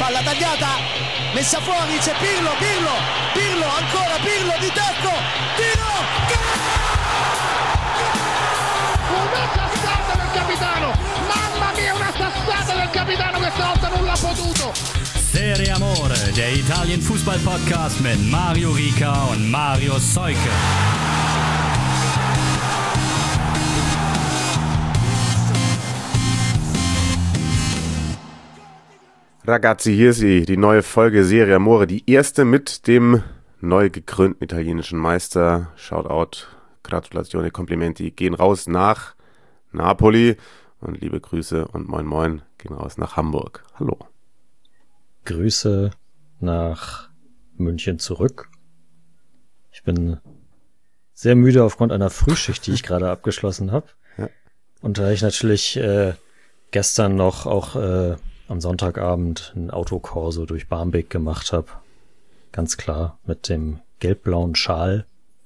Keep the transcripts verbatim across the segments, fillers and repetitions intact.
palla tagliata, messa fuori, c'è Pirlo, Pirlo, Pirlo, ancora Pirlo di tacco, tiro, una sassata del capitano, mamma mia, una sassata del capitano, questa volta non l'ha potuto. Serie Amore, der Italien-Fußball-Podcast mit Mario Rica und Mario Seuke. Ragazzi, hier ist sie, die neue Folge Serie Amore, die erste mit dem neu gekrönten italienischen Meister. Shoutout, Gratulatione, Komplimenti gehen raus nach Napoli und liebe Grüße und moin moin gehen raus nach Hamburg. Hallo. Grüße nach München zurück. Ich bin sehr müde aufgrund einer Frühschicht, die ich gerade abgeschlossen habe. Ja. Und da ich natürlich äh, gestern noch auch äh, am Sonntagabend ein Autokorso durch Barmbek gemacht habe. Ganz klar, mit dem gelb-blauen Schal.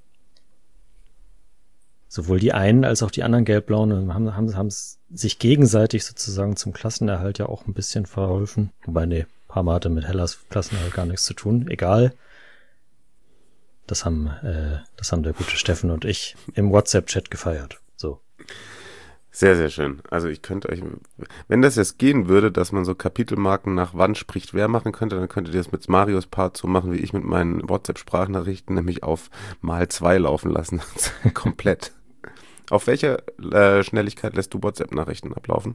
Sowohl die einen als auch die anderen gelb-blauen haben, haben, haben sich gegenseitig sozusagen zum Klassenerhalt ja auch ein bisschen verholfen. Wobei, nee, Parma hatte mit Hellas Klassenerhalt gar nichts zu tun. Egal. Das haben, äh, das haben der gute Steffen und ich im WhatsApp-Chat gefeiert. So. Sehr, sehr schön. Also ich könnte euch, wenn das jetzt gehen würde, dass man so Kapitelmarken nach wann spricht wer machen könnte, dann könntet ihr das mit Marios Part so machen, wie ich mit meinen WhatsApp-Sprachnachrichten, nämlich auf mal zwei laufen lassen. Komplett. Auf welcher äh, Schnelligkeit lässt du WhatsApp-Nachrichten ablaufen?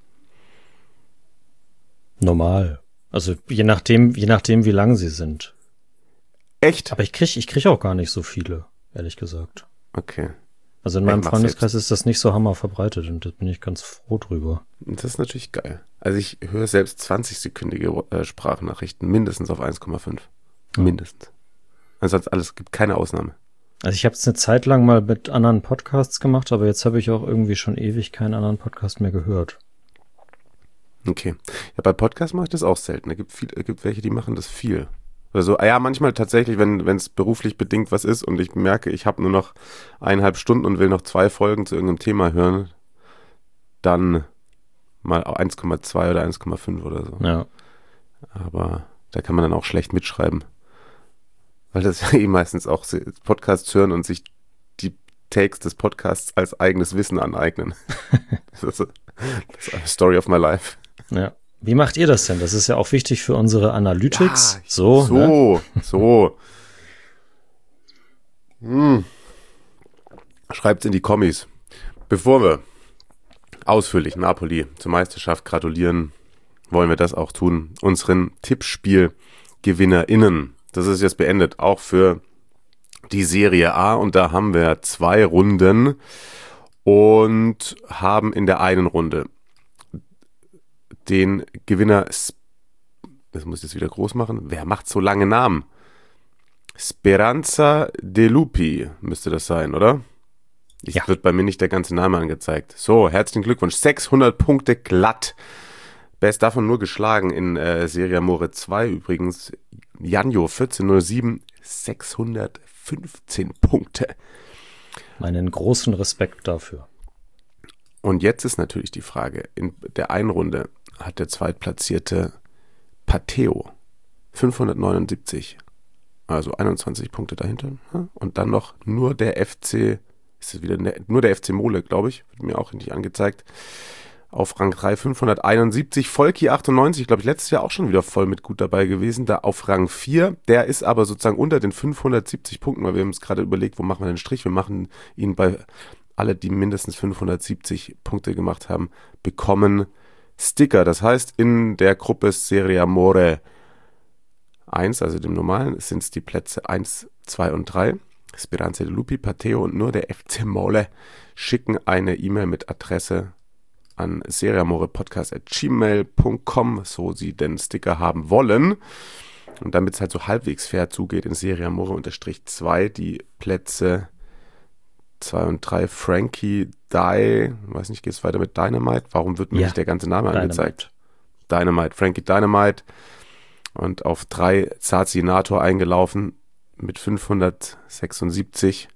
Normal. Also je nachdem, je nachdem, wie lang sie sind. Echt? Aber ich krieg, ich krieg auch gar nicht so viele, ehrlich gesagt. Okay. Also in meinem Freundeskreis ist das nicht so hammer verbreitet und da bin ich ganz froh drüber. Das ist natürlich geil. Also ich höre selbst zwanzig-sekündige äh, Sprachnachrichten mindestens auf eins Komma fünf. Ja. Mindestens. Ansonsten alles, gibt keine Ausnahme. Also ich habe es eine Zeit lang mal mit anderen Podcasts gemacht, aber jetzt habe ich auch irgendwie schon ewig keinen anderen Podcast mehr gehört. Okay. Ja, bei Podcasts mache ich das auch selten. Da gibt viel, gibt welche, die machen das viel. Also ja, manchmal tatsächlich, wenn wenn es beruflich bedingt was ist und ich merke, ich habe nur noch eineinhalb Stunden und will noch zwei Folgen zu irgendeinem Thema hören, dann mal eins Komma zwei oder eins Komma fünf oder so. Ja. Aber da kann man dann auch schlecht mitschreiben. Weil das ja eh meistens auch Podcasts hören und sich die Takes des Podcasts als eigenes Wissen aneignen. Das ist, das ist eine Story of my life. Ja. Wie macht ihr das denn? Das ist ja auch wichtig für unsere Analytics. Ja, so, so, ne? so. Hm. Schreibt's in die Kommis. Bevor wir ausführlich Napoli zur Meisterschaft gratulieren, wollen wir das auch tun. Unseren TippspielgewinnerInnen. Das ist jetzt beendet, auch für die Serie A. Und da haben wir zwei Runden und haben in der einen Runde den Gewinner, das muss ich jetzt wieder groß machen, wer macht so lange Namen? Speranza De Lupi müsste das sein, oder? Ich, ja. Wird bei mir nicht der ganze Name angezeigt. So, herzlichen Glückwunsch, sechshundert Punkte glatt. Best davon nur geschlagen in äh, Serie Amore zwei übrigens. Janjo vierzehn null sieben, sechshundertfünfzehn Punkte. Meinen großen Respekt dafür. Und jetzt ist natürlich die Frage, in der einen Runde hat der Zweitplatzierte Pateo fünfhundertneunundsiebzig, also einundzwanzig Punkte dahinter. Und dann noch nur der F C, ist das wieder ne, nur der F C Mole, glaube ich, wird mir auch nicht angezeigt, auf Rang drei fünfhunderteinundsiebzig. Volki achtundneunzig, glaube ich, letztes Jahr auch schon wieder voll mit gut dabei gewesen, da auf Rang vier. Der ist aber sozusagen unter den fünfhundertsiebzig Punkten, weil wir haben uns gerade überlegt, wo machen wir den Strich? Wir machen ihn bei alle, die mindestens fünfhundertsiebzig Punkte gemacht haben, bekommen Sticker. Das heißt, in der Gruppe Serie Amore eins, also dem normalen, sind es die Plätze eins, zwei und drei. Speranza De Lupi, Pateo und nur der F C Mole schicken eine E-Mail mit Adresse an serieamorepodcast at gmail punkt com, so sie den Sticker haben wollen. Und damit es halt so halbwegs fair zugeht, in Serie Amore unterstrich zwei die Plätze zwei und drei, Frankie Die, weiß nicht, geht es weiter mit Dynamite? Warum wird mir ja, nicht der ganze Name Dynamite. angezeigt? Dynamite, Frankie Dynamite. Und auf drei Zazinator eingelaufen mit fünfhundertsechsundsiebzig.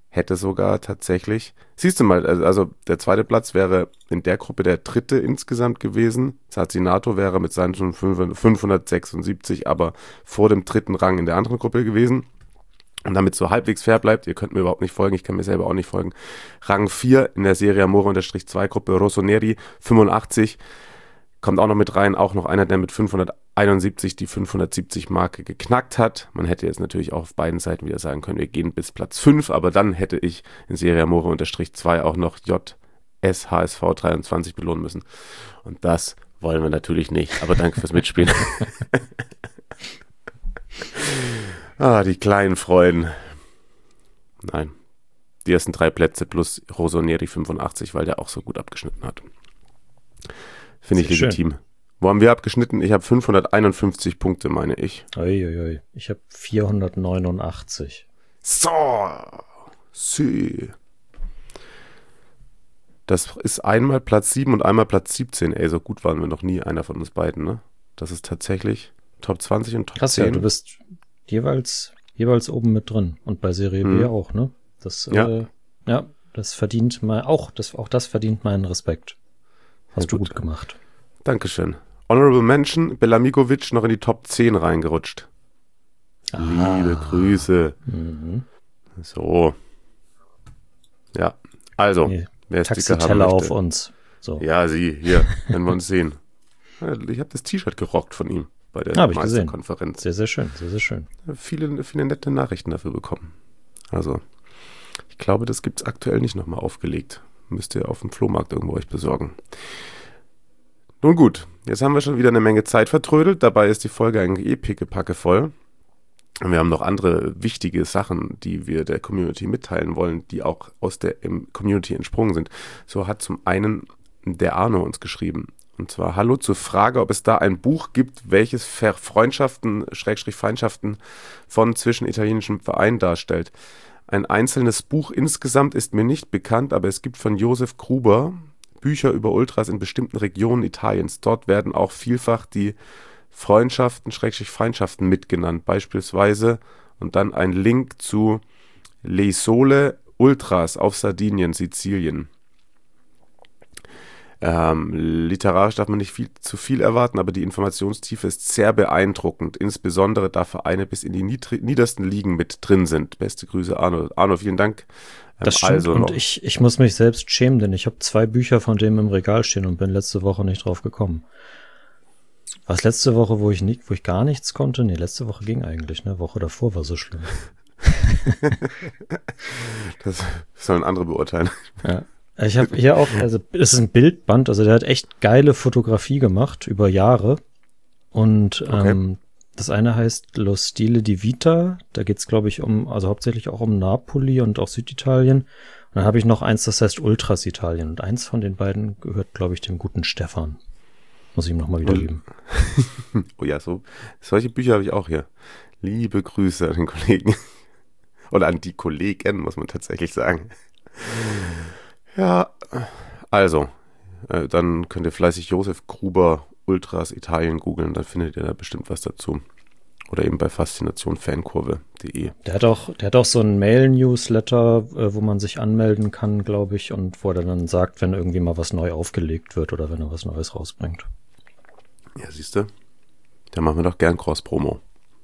hätte sogar tatsächlich, siehst du mal, also der zweite Platz wäre in der Gruppe der dritte insgesamt gewesen. Zazinato wäre mit seinen schon fünfhundertsechsundsiebzig, aber vor dem dritten Rang in der anderen Gruppe gewesen. Und damit so halbwegs fair bleibt, ihr könnt mir überhaupt nicht folgen, ich kann mir selber auch nicht folgen. Rang vier in der Serie Amore zwei Gruppe, Rossoneri, fünfundachtzig, kommt auch noch mit rein, auch noch einer, der mit fünfhunderteinundsiebzig die fünfhundertsiebzig Marke geknackt hat. Man hätte jetzt natürlich auch auf beiden Seiten wieder sagen können, wir gehen bis Platz fünf, aber dann hätte ich in Serie Amore zwei auch noch J S H S V dreiundzwanzig belohnen müssen. Und das wollen wir natürlich nicht, aber danke fürs Mitspielen. Ah, die kleinen Freuden. Nein, die ersten drei Plätze plus Rossoneri fünfundachtzig, weil der auch so gut abgeschnitten hat. Finde ich legitim. Schön. Wo haben wir abgeschnitten? Ich habe fünfhunderteinundfünfzig Punkte, meine ich. Uiuiui. Ich habe vierhundertneunundachtzig. So, sie. Das ist einmal Platz sieben und einmal Platz siebzehn. Ey, so gut waren wir noch nie, einer von uns beiden, ne? Das ist tatsächlich Top zwanzig und Top Krass, zehn. Ja, du bist jeweils, jeweils oben mit drin. Und bei Serie hm. B auch, ne? Das, ja. Äh, ja, das verdient mal, auch das, auch das verdient meinen Respekt. Hast ja, du gut. gut gemacht. Dankeschön. Honorable Mention, Belamigovic noch in die Top zehn reingerutscht. Ah. Liebe Grüße. Mhm. So. Ja, also, nee, wer ist dicker haben Taxiteller auf uns. So. Ja, sie, hier, wenn wir uns sehen. Ich habe das T-Shirt gerockt von ihm bei der hab ich Meisterkonferenz. Gesehen. Sehr, sehr schön, sehr, sehr schön. Viele, viele nette Nachrichten dafür bekommen. Also, ich glaube, das gibt's aktuell nicht nochmal aufgelegt. Müsst ihr auf dem Flohmarkt irgendwo euch besorgen. Nun gut, jetzt haben wir schon wieder eine Menge Zeit vertrödelt. Dabei ist die Folge eigentlich eh pickepacke voll. Und wir haben noch andere wichtige Sachen, die wir der Community mitteilen wollen, die auch aus der Community entsprungen sind. So hat zum einen der Arno uns geschrieben. Und zwar, hallo zur Frage, ob es da ein Buch gibt, welches Freundschaften, Schrägstrich Feindschaften von zwischen italienischen Vereinen darstellt. Ein einzelnes Buch insgesamt ist mir nicht bekannt, aber es gibt von Josef Gruber Bücher über Ultras in bestimmten Regionen Italiens. Dort werden auch vielfach die Freundschaften, Schrägstrich Feindschaften mitgenannt. Beispielsweise und dann ein Link zu Le Sole Ultras auf Sardinien, Sizilien. Ähm, literarisch darf man nicht viel, zu viel erwarten, aber die Informationstiefe ist sehr beeindruckend, insbesondere da Vereine bis in die niedrig, niedersten Ligen mit drin sind. Beste Grüße, Arno. Arno, vielen Dank. Ähm, das stimmt also und ich, ich muss mich selbst schämen, denn ich habe zwei Bücher von dem im Regal stehen und bin letzte Woche nicht drauf gekommen. War es letzte Woche, wo ich nicht, wo ich gar nichts konnte? Nee, letzte Woche ging eigentlich, ne? Woche davor war so schlimm. Das sollen andere beurteilen. Ja. Ich habe hier auch, also es ist ein Bildband, also der hat echt geile Fotografie gemacht über Jahre. Und okay. ähm, das eine heißt Lo Stile di Vita, da geht's glaube ich um, also hauptsächlich auch um Napoli und auch Süditalien. Und dann habe ich noch eins, das heißt Ultras Italien. Und eins von den beiden gehört, glaube ich, dem guten Stefan. Muss ich ihm nochmal wiedergeben. Oh ja, so solche Bücher habe ich auch hier. Liebe Grüße an den Kollegen. Oder an die Kollegen, muss man tatsächlich sagen. Ja, also, äh, dann könnt ihr fleißig Josef Gruber Ultras Italien googeln, dann findet ihr da bestimmt was dazu. Oder eben bei faszination fankurve punkt de. Der hat auch, der hat auch so einen Mail-Newsletter, äh, wo man sich anmelden kann, glaube ich, und wo er dann sagt, wenn irgendwie mal was neu aufgelegt wird oder wenn er was Neues rausbringt. Ja, siehst du, da machen wir doch gern Cross-Promo.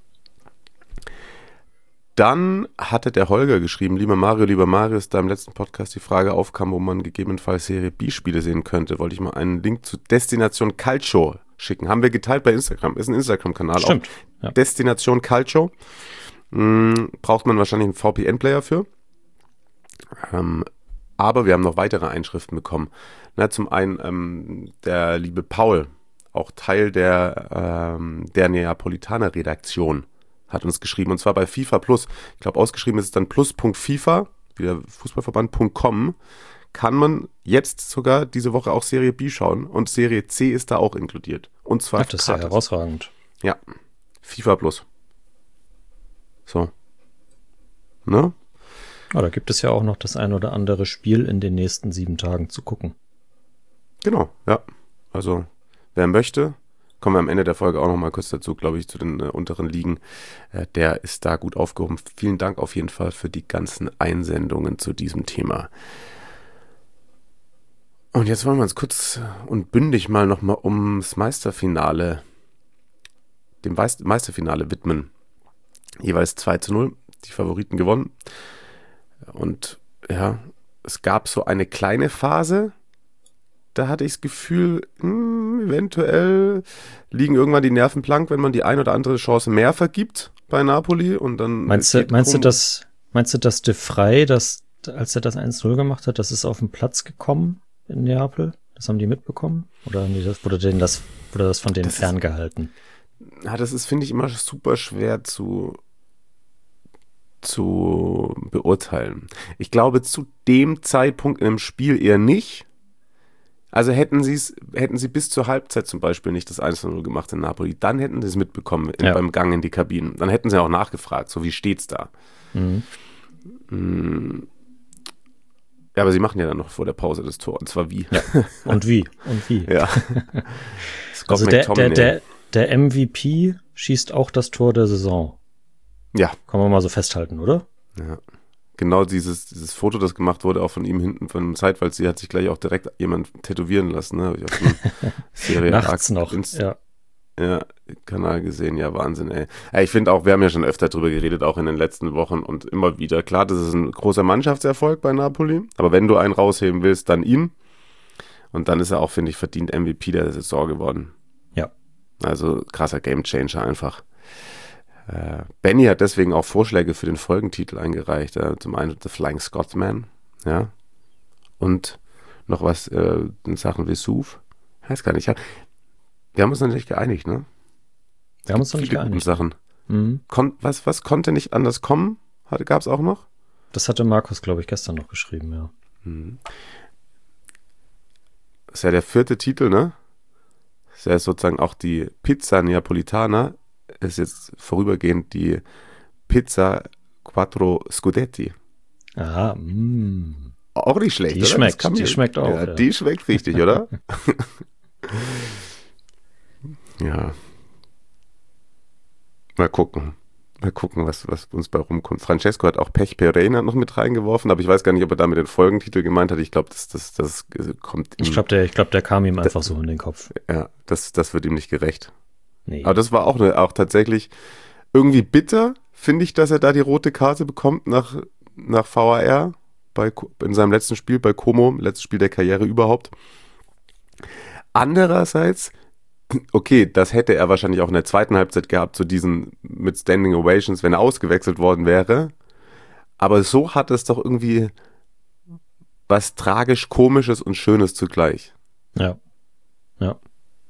Dann hatte der Holger geschrieben, lieber Mario, lieber Marius, da im letzten Podcast die Frage aufkam, wo man gegebenenfalls Serie B-Spiele sehen könnte, wollte ich mal einen Link zu Destination Calcio schicken. Haben wir geteilt bei Instagram, ist ein Instagram-Kanal. Stimmt. Auch. Ja. Destination Calcio. Hm, braucht man wahrscheinlich einen V P N-Player für. Ähm, aber wir haben noch weitere Einschriften bekommen. Na, zum einen ähm, der liebe Paul, auch Teil der, ähm, der Neapolitaner-Redaktion, hat uns geschrieben, und zwar bei FIFA Plus. Ich glaube, ausgeschrieben ist es dann plus.fifa, wieder Fußballverband punkt com, kann man jetzt sogar diese Woche auch Serie B schauen und Serie C ist da auch inkludiert. Und zwar Ach, das ist ja herausragend. Ja, FIFA Plus. So. Ne? Oh, da gibt es ja auch noch das ein oder andere Spiel in den nächsten sieben Tagen zu gucken. Genau, ja. Also, wer möchte, kommen wir am Ende der Folge auch nochmal kurz dazu, glaube ich, zu den äh, unteren Ligen. Äh, der ist da gut aufgehoben. Vielen Dank auf jeden Fall für die ganzen Einsendungen zu diesem Thema. Und jetzt wollen wir uns kurz und bündig mal nochmal ums Meisterfinale, dem Meisterfinale widmen. Jeweils zwei zu null, die Favoriten gewonnen. Und ja, es gab so eine kleine Phase, da hatte ich das Gefühl, mh, eventuell liegen irgendwann die Nerven blank, wenn man die ein oder andere Chance mehr vergibt bei Napoli. Und dann meinst du, meinst du, dass, meinst du, dass De Vrij, das, als er das eins null gemacht hat, das ist auf den Platz gekommen in Neapel? Das haben die mitbekommen? Oder haben die das, wurde denen das, wurde das von denen das ferngehalten? Ist, ja, das ist, finde ich, immer super schwer zu, zu beurteilen. Ich glaube, zu dem Zeitpunkt in dem Spiel eher nicht. Also hätten sie es, hätten sie bis zur Halbzeit zum Beispiel nicht das eins zu null gemacht in Napoli, dann hätten sie es mitbekommen in, ja. beim Gang in die Kabinen. Dann hätten sie auch nachgefragt, so wie steht's da. Mhm. Mhm. Ja, aber sie machen ja dann noch vor der Pause das Tor. Und zwar wie. Ja. Und wie. Und wie. Ja. Also der, der, der, der M V P schießt auch das Tor der Saison. Ja. Kann man mal so festhalten, oder? Ja. Genau dieses, dieses Foto, das gemacht wurde, auch von ihm hinten von dem Zeitwaldsee, hat sich gleich auch direkt jemand tätowieren lassen. Ne? Hab ich auf dem Serie Nachts noch, ins, ja. Ja, Kanal gesehen, ja, Wahnsinn, ey. Ja, ich finde auch, wir haben ja schon öfter drüber geredet, auch in den letzten Wochen und immer wieder. Klar, das ist ein großer Mannschaftserfolg bei Napoli, aber wenn du einen rausheben willst, dann ihn. Und dann ist er auch, finde ich, verdient M V P der Saison geworden. Ja. Also krasser Gamechanger einfach. Äh, Benny hat deswegen auch Vorschläge für den Folgentitel eingereicht. Äh, zum einen The Flying Scotsman, ja. Und noch was äh, in Sachen Vesuv. Weiß gar nicht, ja. Wir haben uns noch nicht geeinigt, ne? Wir haben uns noch nicht geeinigt. Sachen. Mhm. Kon- was, was konnte nicht anders kommen? Gab es auch noch? Das hatte Markus, glaube ich, gestern noch geschrieben, ja. Mhm. Das ist ja der vierte Titel, ne? Das ist ja sozusagen auch die Pizza Neapolitana. Ist jetzt vorübergehend die Pizza Quattro Scudetti. Aha, mh. Auch nicht schlecht, die oder? Schmeckt, die mir, schmeckt auch. Ja, Ja. Die schmeckt richtig, oder? Ja. Mal gucken. Mal gucken, was, was uns bei rumkommt. Francesco hat auch Pech Pereira noch mit reingeworfen, aber ich weiß gar nicht, ob er damit den Folgentitel gemeint hat. Ich glaube, das, das, das kommt ihm. Ich glaube, der, ich glaub, der kam ihm einfach da, so in den Kopf. Ja, das, das wird ihm nicht gerecht. Nee. Aber das war auch, eine, auch tatsächlich irgendwie bitter, finde ich, dass er da die rote Karte bekommt nach, nach V A R bei, in seinem letzten Spiel bei Como, letztes Spiel der Karriere überhaupt. Andererseits, okay, das hätte er wahrscheinlich auch in der zweiten Halbzeit gehabt, zu diesen mit Standing Ovations, wenn er ausgewechselt worden wäre. Aber so hat es doch irgendwie was tragisch, komisches und Schönes zugleich. Ja. Ja.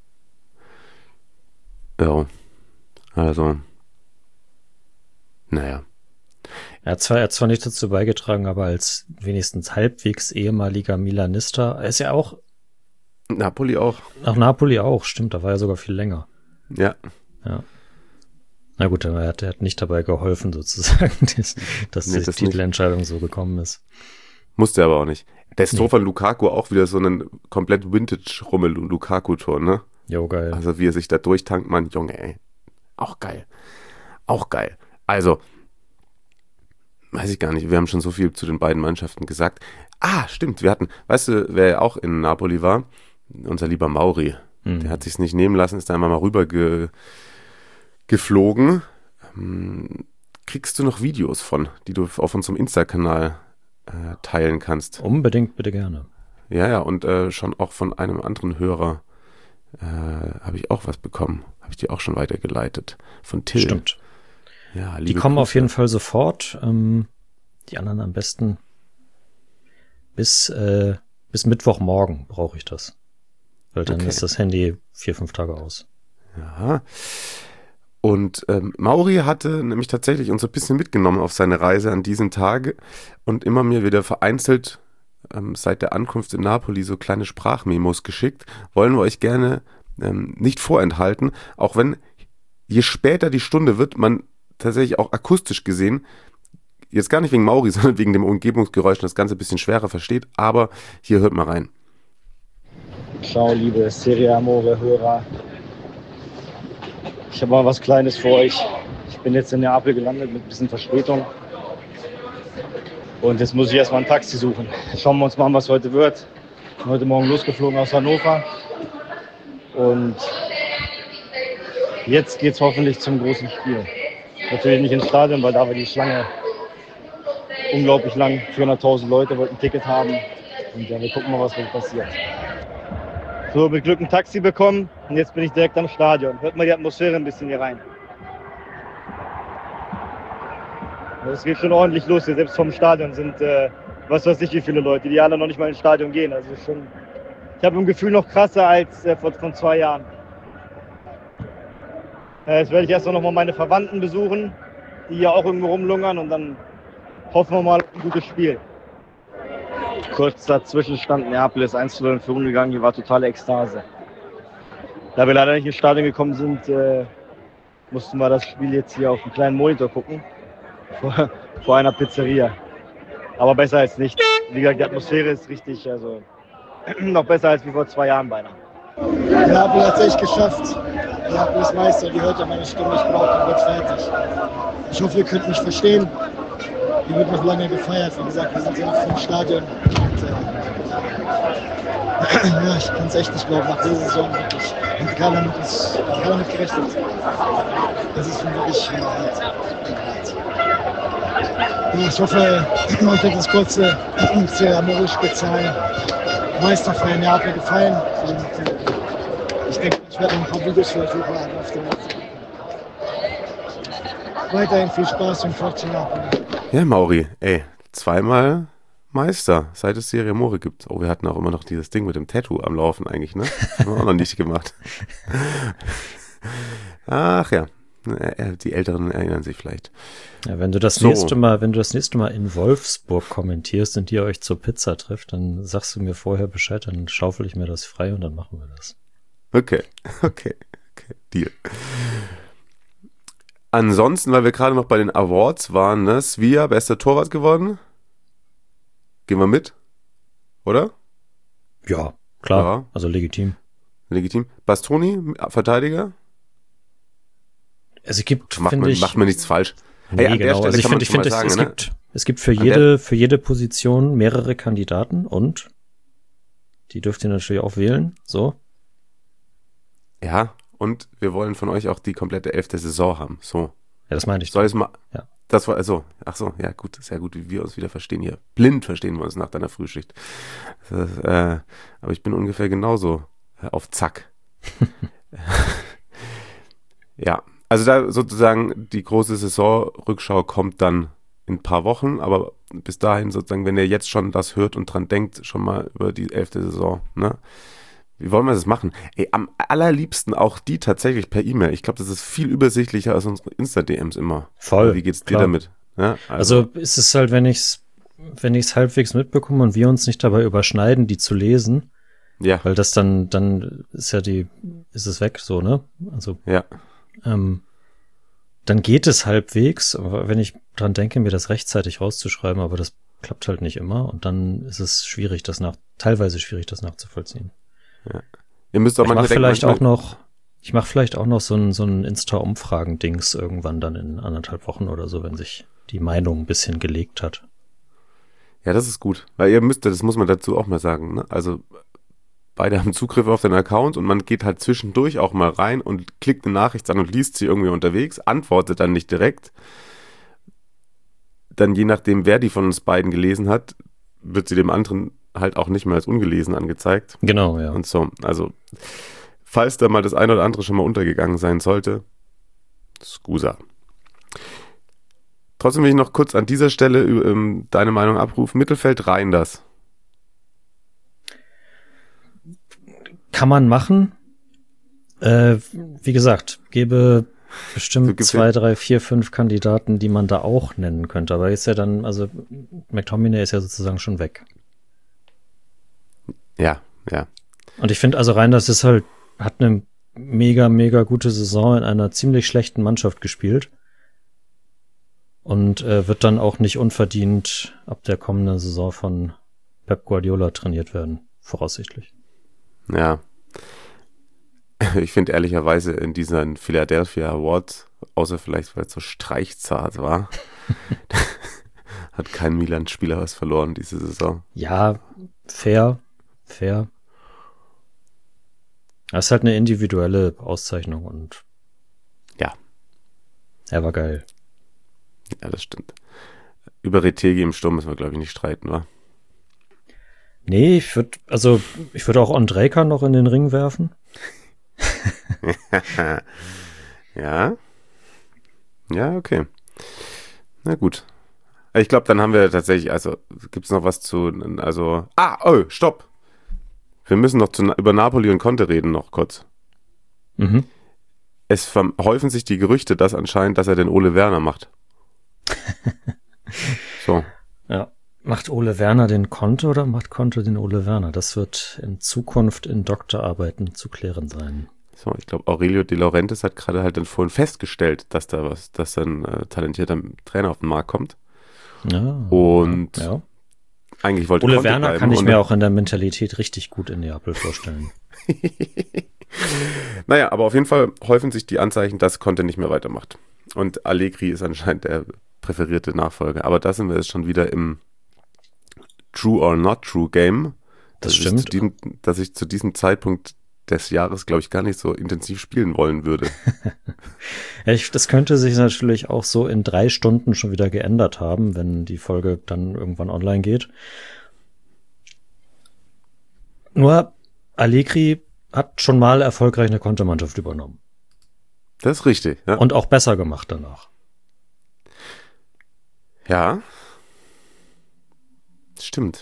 Ja. Also. Naja. Er hat zwar, er hat zwar nicht dazu beigetragen, aber als wenigstens halbwegs ehemaliger Milanista, er ist ja auch Napoli auch. Ach, Napoli auch, stimmt, da war er sogar viel länger. Ja. Ja. Na gut, aber er hat, er hat nicht dabei geholfen, sozusagen, dass, dass nee, die das Titelentscheidung nicht so gekommen ist. Musste er aber auch nicht. Das Nee. Tor von Lukaku auch wieder so ein komplett Vintage-Rummel-Lukaku-Tor, ne? Jo, geil. Also wie er sich da durchtankt, Mann, Junge, ey. Auch geil. Auch geil. Also, weiß ich gar nicht, wir haben schon so viel zu den beiden Mannschaften gesagt. Ah, stimmt, wir hatten, weißt du, wer auch in Napoli war? Unser lieber Mauri. Mhm. Der hat sich's nicht nehmen lassen, ist da einmal mal rüber ge, geflogen. Hm, kriegst du noch Videos von, die du auf unserem Insta-Kanal äh, teilen kannst? Unbedingt, bitte gerne. Ja, ja, und äh, schon auch von einem anderen Hörer äh, habe ich auch was bekommen. Habe ich dir auch schon weitergeleitet. Von Till. Stimmt. Ja, Die kommen Grüße. Auf jeden Fall sofort. Ähm, die anderen am besten bis, äh, bis Mittwochmorgen brauche ich das. Weil dann Okay. ist das Handy vier, fünf Tage aus. Ja. Und ähm, Mauri hatte nämlich tatsächlich uns so ein bisschen mitgenommen auf seine Reise an diesen Tag und immer mir wieder vereinzelt ähm, seit der Ankunft in Napoli so kleine Sprachmemos geschickt. Wollen wir euch gerne ähm, nicht vorenthalten, auch wenn je später die Stunde wird, man tatsächlich auch akustisch gesehen, jetzt gar nicht wegen Mauri, sondern wegen dem Umgebungsgeräusch das Ganze ein bisschen schwerer versteht, aber hier hört mal rein. Ciao, liebe Serie Amore Hörer. Ich habe mal was Kleines für euch. Ich bin jetzt in Neapel gelandet mit ein bisschen Verspätung. Und jetzt muss ich erstmal ein Taxi suchen. Schauen wir uns mal an, was heute wird. Ich bin heute Morgen losgeflogen aus Hannover. Und jetzt geht es hoffentlich zum großen Spiel. Natürlich nicht ins Stadion, weil da war die Schlange unglaublich lang. vierhunderttausend Leute wollten ein Ticket haben. Und ja, wir gucken mal, was passiert. So, mit Glück ein Taxi bekommen und jetzt bin ich direkt am Stadion. Hört mal die Atmosphäre ein bisschen hier rein. Es geht schon ordentlich los hier. Selbst vom Stadion sind, äh, was weiß ich, wie viele Leute, die alle noch nicht mal ins Stadion gehen. Also schon, ich habe ein Gefühl noch krasser als äh, vor, von zwei Jahren. Äh, jetzt werde ich erst noch mal meine Verwandten besuchen, die hier auch irgendwo rumlungern und dann hoffen wir mal auf ein gutes Spiel. Kurzer Zwischenstand, Neapel ist eins zu null in Führung gegangen, hier war totale Ekstase. Da wir leider nicht ins Stadion gekommen sind, äh, mussten wir das Spiel jetzt hier auf einem kleinen Monitor gucken, vor, vor einer Pizzeria. Aber besser als nicht. Wie gesagt, die Atmosphäre ist richtig, also noch besser als wie vor zwei Jahren beinahe. Neapel hat es echt geschafft. Neapel ist Meister, die hört ja meine Stimme, ich brauche die wird fertig. Ich hoffe, ihr könnt mich verstehen. Hier wird noch lange gefeiert. Wie gesagt, wir sind ja noch vom Stadion. Und, äh, ja, ich kann es echt nicht glauben, nach dieser Saison wirklich. Und keiner mit, uns, keiner mit gerechnet. Das ist schon wirklich äh, hart. Ja, ich hoffe, euch hat das kurze sehr amorisch bezahlen. Meisterfeier Neapel gefallen. Und, äh, ich denke, ich werde noch ein paar Videos für euch hochladen auf dem Netz. Weiterhin viel Spaß und Fortune Neapel. Ja, Mauri, ey, zweimal Meister, seit es Serie Amore gibt. Oh, wir hatten auch immer noch dieses Ding mit dem Tattoo am Laufen eigentlich, ne? Das haben wir auch noch nicht gemacht. Ach ja, die Älteren erinnern sich vielleicht. Ja, wenn du das so. nächste Mal, wenn du das nächste Mal in Wolfsburg kommentierst und ihr euch zur Pizza trifft, dann sagst du mir vorher Bescheid, dann schaufel ich mir das frei und dann machen wir das. Okay, okay, okay, Deal. Ansonsten, weil wir gerade noch bei den Awards waren, ne? Svia, bester Torwart geworden. Gehen wir mit? Oder? Ja, klar. Ja. Also legitim. Legitim. Bastoni, Verteidiger? Es gibt, macht finde man, ich... Macht man nichts falsch. Nee, hey, an genau. der Stelle also ich kann finde, man ich schon finde, mal es, sagen, es ne? gibt, es gibt für An jede, für jede Position mehrere Kandidaten und die dürft ihr natürlich auch wählen, so. Ja, und wir wollen von euch auch die komplette elfte Saison haben, so. Ja, das meine ich. Soll ich es mal... Ja. Das war, also, ach so, ja gut, sehr gut, wie wir uns wieder verstehen hier. Blind verstehen wir uns nach deiner Frühschicht. Das, äh, aber ich bin ungefähr genauso äh, auf Zack. Ja, also da sozusagen die große Saisonrückschau kommt dann in ein paar Wochen, aber bis dahin sozusagen, wenn ihr jetzt schon das hört und dran denkt, schon mal über die elfte Saison, ne? Wie wollen wir das machen? Ey, am allerliebsten auch die tatsächlich per E-Mail. Ich glaube, das ist viel übersichtlicher als unsere Insta-D Ms immer. Voll. Wie geht's dir klar. damit? Ja, also, also ist es halt, wenn ich's, wenn ich's halbwegs mitbekomme und wir uns nicht dabei überschneiden, die zu lesen, ja. weil das dann, dann ist ja die, ist es weg, so, ne? Also, ja. ähm, dann geht es halbwegs, aber wenn ich dran denke, mir das rechtzeitig rauszuschreiben, aber das klappt halt nicht immer und dann ist es schwierig, das nach, teilweise schwierig, das nachzuvollziehen. Ja. Ihr müsst auch ich mache vielleicht denken, auch noch, ich mache vielleicht auch noch so ein, so ein Insta-Umfragen-Dings irgendwann dann in anderthalb Wochen oder so, wenn sich die Meinung ein bisschen gelegt hat. Ja, das ist gut, weil ihr müsst, das muss man dazu auch mal sagen, ne? Also beide haben Zugriff auf den Account und man geht halt zwischendurch auch mal rein und klickt eine Nachricht an und liest sie irgendwie unterwegs, antwortet dann nicht direkt. Dann je nachdem, wer die von uns beiden gelesen hat, wird sie dem anderen halt auch nicht mehr als ungelesen angezeigt. Genau, ja. Und so, also falls da mal das eine oder andere schon mal untergegangen sein sollte, scusa. Trotzdem will ich noch kurz an dieser Stelle ähm, deine Meinung abrufen. Mittelfeld rein das. Kann man machen. Äh, wie gesagt, gebe bestimmt zwei, drei, vier, fünf Kandidaten, die man da auch nennen könnte. Aber ist ja dann, also McTominay ist ja sozusagen schon weg. Ja, ja. Und ich finde, also Reinders ist halt, hat eine mega, mega gute Saison in einer ziemlich schlechten Mannschaft gespielt. Und äh, wird dann auch nicht unverdient ab der kommenden Saison von Pep Guardiola trainiert werden, voraussichtlich. Ja. ich finde ehrlicherweise in diesen Philadelphia Awards, außer vielleicht, weil es so streichzart war, hat kein Milan-Spieler was verloren diese Saison. Ja, fair, fair. Das ist halt eine individuelle Auszeichnung und ja, er war geil. Ja, das stimmt. Über Retegi im Sturm müssen wir, glaube ich, nicht streiten, wa? Nee, ich würde, also ich würde auch Ondrejka noch in den Ring werfen. Ja. Ja, okay. Na gut. Ich glaube, dann haben wir tatsächlich, also gibt es noch was zu, also, ah, oh, stopp. Wir müssen noch zu, über Napoli und Conte reden noch kurz. Mhm. Es häufen sich die Gerüchte, dass anscheinend, dass er den Ole Werner macht. So. Ja. Macht Ole Werner den Conte oder macht Conte den Ole Werner? Das wird in Zukunft in Doktorarbeiten zu klären sein. So, ich glaube, Aurelio De Laurentiis hat gerade halt dann vorhin festgestellt, dass da was, dass dann äh, talentierter Trainer auf den Markt kommt. Ja. Und ja. eigentlich wollte Ole Conte Werner bleiben kann ich und mir auch in der Mentalität richtig gut in Neapel vorstellen. Naja, aber auf jeden Fall häufen sich die Anzeichen, dass Conte nicht mehr weitermacht. Und Allegri ist anscheinend der präferierte Nachfolger. Aber da sind wir jetzt schon wieder im True or Not True Game. Das dass stimmt. Ich zu diesem, dass ich zu diesem Zeitpunkt des Jahres, glaube ich, gar nicht so intensiv spielen wollen würde. Ja, ich, das könnte sich natürlich auch so in drei Stunden schon wieder geändert haben, wenn die Folge dann irgendwann online geht. Nur Allegri hat schon mal erfolgreich eine Conte-Mannschaft übernommen. Das ist richtig, ja. Und auch besser gemacht danach. Ja. Stimmt.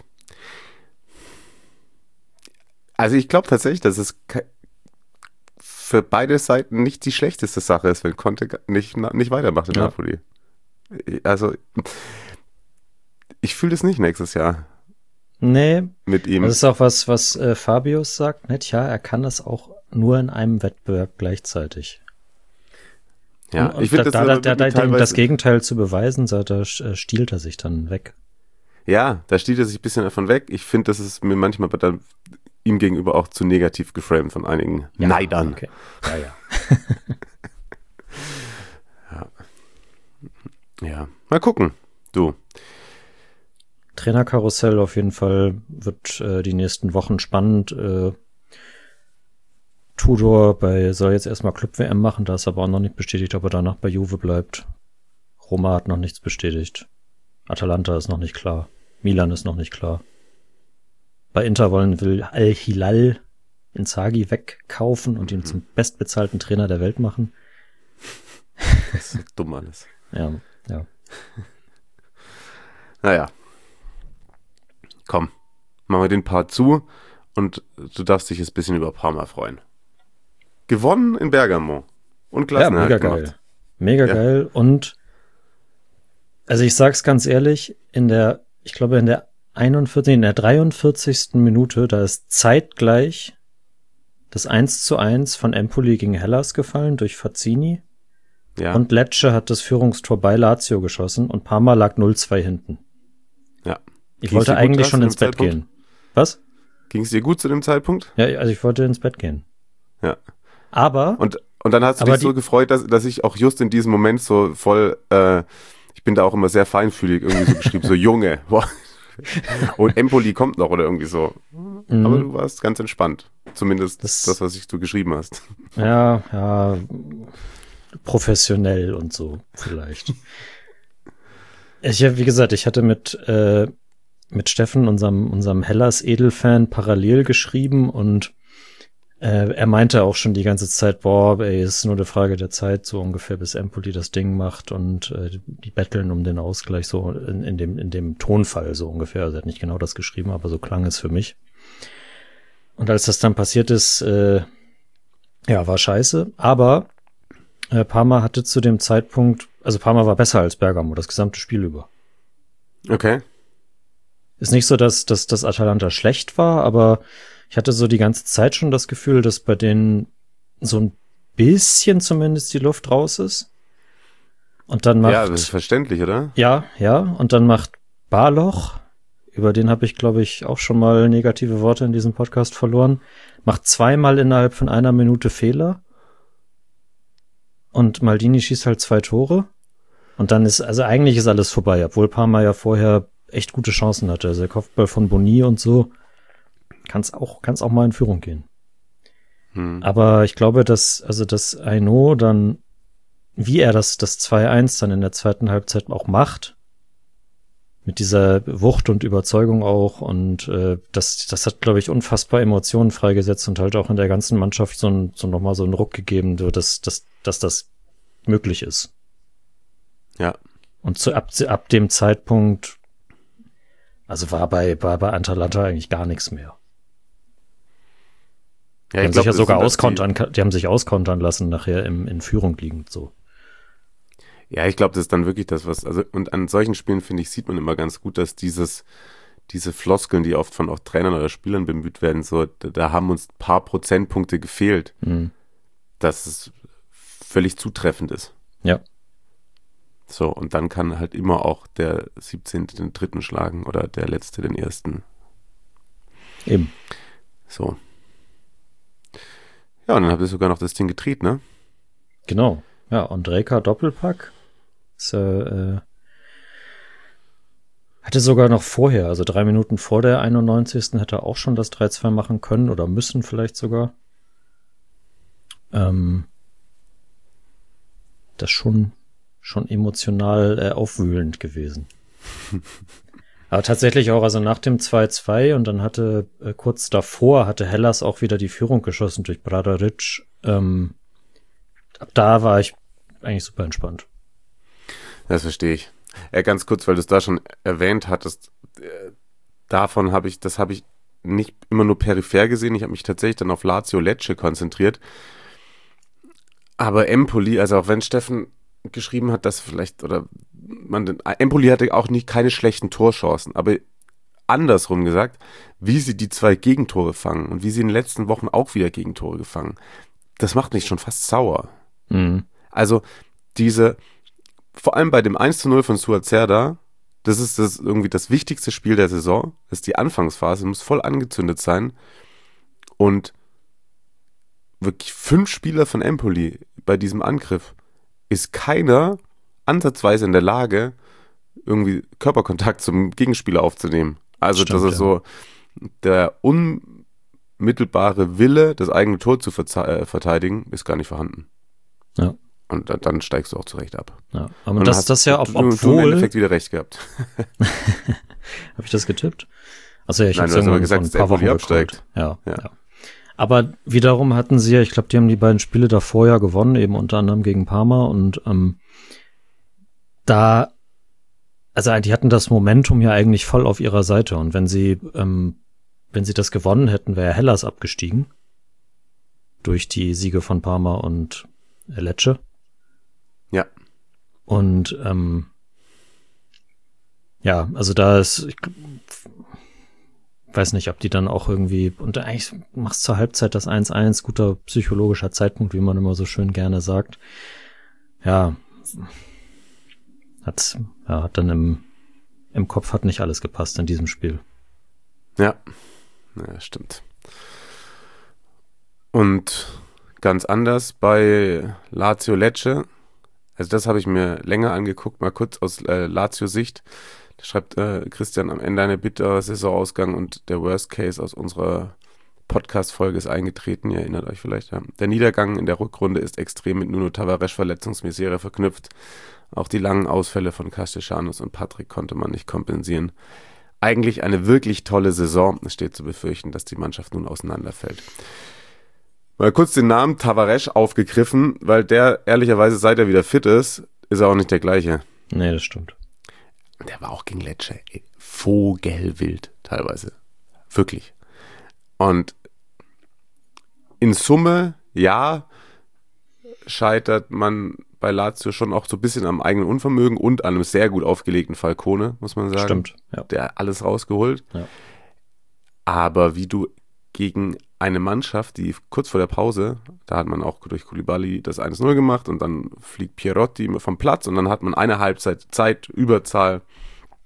Also ich glaube tatsächlich, dass es für beide Seiten nicht die schlechteste Sache ist, wenn Conte nicht, nicht weitermacht in Ja. Napoli. Also ich fühle das nicht nächstes Jahr Nee, mit ihm. das ist auch was, was äh, Fabius sagt. Ne? Tja, er kann das auch nur in einem Wettbewerb gleichzeitig. Ja, und, und ich finde da, das, da, da, da, teilweise, das Gegenteil zu beweisen, da, da äh, stiehlt er sich dann weg. Ja, da stiehlt er sich ein bisschen davon weg. Ich finde, das ist mir manchmal dann ihm gegenüber auch zu negativ geframed von einigen Ja, Neidern. Okay. Ja, ja. ja. Ja, mal gucken. Du. Trainerkarussell auf jeden Fall wird äh, die nächsten Wochen spannend. Äh, Tudor bei soll jetzt erstmal Club-W M machen, da ist aber auch noch nicht bestätigt, ob er danach bei Juve bleibt. Roma hat noch nichts bestätigt. Atalanta ist noch nicht klar. Milan ist noch nicht klar. Bei Inter wollen will Al-Hilal Inzaghi wegkaufen und ihn zum bestbezahlten Trainer der Welt machen. Das ist so dumm alles. Ja, ja. Naja. Komm, machen wir den Part zu und du darfst dich jetzt ein bisschen über Parma freuen. Gewonnen in Bergamo. Und Ja, Klassenerhalt mega gemacht. geil. Mega Ja. geil. Und also ich sag's ganz ehrlich, in der, ich glaube in der einundvierzigsten, in der dreiundvierzigsten Minute, da ist zeitgleich das eins zu eins von Empoli gegen Hellas gefallen durch Fazzini. Ja. Und Lecce hat das Führungstor bei Lazio geschossen und Parma lag null zwei hinten. ja. Ich Ging's wollte dir gut eigentlich da schon zu ins dem Bett Zeitpunkt? gehen. Was? Ging es dir gut zu dem Zeitpunkt? Ja, also ich wollte ins Bett gehen. Ja. Aber Und, und dann hast du Aber dich so die- gefreut, dass, dass ich auch just in diesem Moment so voll, äh, ich bin da auch immer sehr feinfühlig irgendwie so geschrieben, so Junge. Boah. Und Empoli kommt noch oder irgendwie so. Aber du warst ganz entspannt. Zumindest Das- das, was ich, du geschrieben hast. ja, ja, professionell und so vielleicht. Ich, wie gesagt, ich hatte mit äh, mit Steffen, unserem unserem Hellas Edelfan, parallel geschrieben und äh, er meinte auch schon die ganze Zeit, boah, ey, es ist nur eine Frage der Zeit, so ungefähr bis Empoli das Ding macht und äh, die betteln um den Ausgleich so in, in dem in dem Tonfall so ungefähr. Also er hat nicht genau das geschrieben, aber so klang es für mich. Und als das dann passiert ist, äh, ja, war scheiße. Aber äh, Parma hatte zu dem Zeitpunkt, also Parma war besser als Bergamo, das gesamte Spiel über. Okay. Ist nicht so, dass, dass das Atalanta schlecht war, aber ich hatte so die ganze Zeit schon das Gefühl, dass bei denen so ein bisschen zumindest die Luft raus ist. Und dann macht, Ja, das ist verständlich, oder? ja, ja, und dann macht Barloch über den habe ich, glaube ich, auch schon mal negative Worte in diesem Podcast verloren. Macht zweimal innerhalb von einer Minute Fehler. Und Maldini schießt halt zwei Tore. Und dann ist, also eigentlich ist alles vorbei, obwohl Parma ja vorher echt gute Chancen hatte. Also der Kopfball von Boni und so, kann's auch, kann's auch mal in Führung gehen. Hm. Aber ich glaube, dass, also dass Aino dann, wie er das, das zwei eins dann in der zweiten Halbzeit auch macht, mit dieser Wucht und Überzeugung auch, und äh, das, das hat, glaube ich, unfassbar Emotionen freigesetzt und halt auch in der ganzen Mannschaft so, ein, so nochmal so einen Ruck gegeben, so dass, dass, dass das möglich ist. Ja. Und zu, ab, ab dem Zeitpunkt, also war bei, war bei Atalanta eigentlich gar nichts mehr. Ja, die haben glaub, sich ja sogar die, auskontern, die haben sich auskontern lassen, nachher im, in Führung liegend, so. Ja, ich glaube, das ist dann wirklich das, was, also, und an solchen Spielen, finde ich, sieht man immer ganz gut, dass dieses, diese Floskeln, die oft von auch Trainern oder Spielern bemüht werden, so, da, da haben uns ein paar Prozentpunkte gefehlt, mhm. dass es völlig zutreffend ist. Ja. So, und dann kann halt immer auch der siebzehnte den dritten schlagen oder der letzte den ersten. Eben. So. Ja, und dann habt ihr sogar noch das Ding gedreht, ne? Genau. Ja, Ondrejka Doppelpack. Ist, äh, hatte sogar noch vorher, also drei Minuten vor der einundneunzigsten hätte er auch schon das drei zwei machen können oder müssen vielleicht sogar. Ähm, das schon schon emotional äh, aufwühlend gewesen. Aber tatsächlich auch, also nach dem zwei zwei und dann hatte, äh, kurz davor hatte Hellas auch wieder die Führung geschossen durch Bradaric. Ähm, ab da war ich eigentlich super entspannt. Das verstehe ich. Ja, ganz kurz, weil du es da schon erwähnt hattest, äh, davon habe ich, das habe ich nicht immer nur peripher gesehen, ich habe mich tatsächlich dann auf Lazio Lecce konzentriert. Aber Empoli, also auch wenn Steffen geschrieben hat, dass vielleicht, oder man, Empoli hatte auch nicht keine schlechten Torchancen, aber andersrum gesagt, wie sie die zwei Gegentore fangen und wie sie in den letzten Wochen auch wieder Gegentore gefangen, das macht mich schon fast sauer. Mhm. Also diese, vor allem bei dem eins zu null von Suazerda, das ist das irgendwie das wichtigste Spiel der Saison, das ist die Anfangsphase, muss voll angezündet sein und wirklich fünf Spieler von Empoli bei diesem Angriff ist keiner ansatzweise in der Lage, irgendwie Körperkontakt zum Gegenspieler aufzunehmen. Also Stimmt, das ist ja. so der unmittelbare Wille, das eigene Tor zu verze- äh, verteidigen, ist gar nicht vorhanden. Ja. Und da, dann steigst du auch zurecht ab. Ja, aber Und das, hast, das ja, ob, du, du im obwohl... Endeffekt wieder recht gehabt. Habe ich das getippt? Also ja, ich Nein, habe du hast aber irgendwann gesagt, vor ein dass paar Empoli Wochen absteigt. gecallt. Ja, Ja. ja. Aber wiederum hatten sie ja, ich glaube, die haben die beiden Spiele davor ja gewonnen, eben unter anderem gegen Parma und ähm, da, also die hatten das Momentum ja eigentlich voll auf ihrer Seite und wenn sie, ähm, wenn sie das gewonnen hätten, wäre Hellas abgestiegen durch die Siege von Parma und Lecce. Ja. Und ähm, ja, also da ist, ich weiß nicht, ob die dann auch irgendwie, und eigentlich machst zur Halbzeit das eins eins, guter psychologischer Zeitpunkt, wie man immer so schön gerne sagt. Ja, hat, ja, hat dann im, im Kopf hat nicht alles gepasst in diesem Spiel. Ja, ja, stimmt. Und ganz anders bei Lazio Lecce, also das habe ich mir länger angeguckt, mal kurz aus äh, Lazio-Sicht. Da schreibt äh, Christian am Ende eine bittere Saisonausgang und der Worst Case aus unserer Podcast-Folge ist eingetreten, ihr erinnert euch vielleicht. Ja. Der Niedergang in der Rückrunde ist extrem mit Nuno Tavares Verletzungsmisere verknüpft. Auch die langen Ausfälle von Castellanos und Patrick konnte man nicht kompensieren. Eigentlich eine wirklich tolle Saison. Es steht zu befürchten, dass die Mannschaft nun auseinanderfällt. Mal kurz den Namen Tavares aufgegriffen, weil der ehrlicherweise, seit er wieder fit ist, ist er auch nicht der gleiche. Nee, das stimmt. Der war auch gegen Lecce ey, vogelwild teilweise. Wirklich. Und in Summe, ja, scheitert man bei Lazio schon auch so ein bisschen am eigenen Unvermögen und an einem sehr gut aufgelegten Falcone, muss man sagen. Stimmt, ja. Der hat alles rausgeholt. Ja. Aber wie du gegen eine Mannschaft, die kurz vor der Pause, da hat man auch durch Koulibaly das eins null gemacht und dann fliegt Pierotti vom Platz und dann hat man eine Halbzeit Zeit, Überzahl